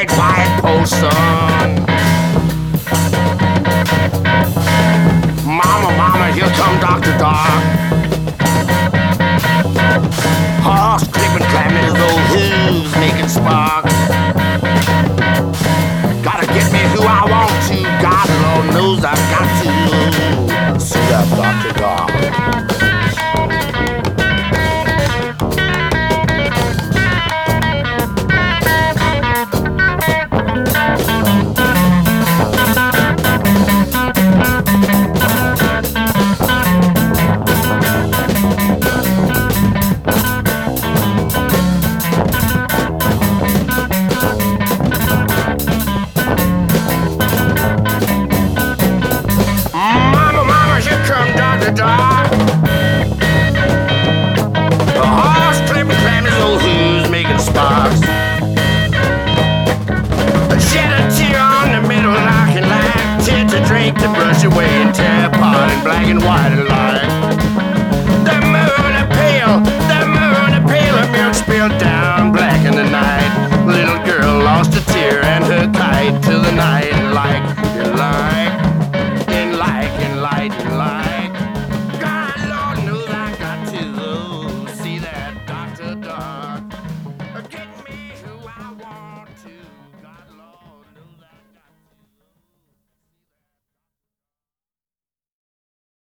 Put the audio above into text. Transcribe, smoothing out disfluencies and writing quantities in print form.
white, white person. Mama, mama, here come Dr. Doc. Horse clipping, climbing his old hooves, making sparks. Gotta get me who I want to. God Lord knows I've got to. Suit up, Dr. Doc. Doc. The horse clipping, climbing his old hooves, making sparks. Shed a tear on the middle locking line. Tit to drink to brush away and tear apart in black and white alike.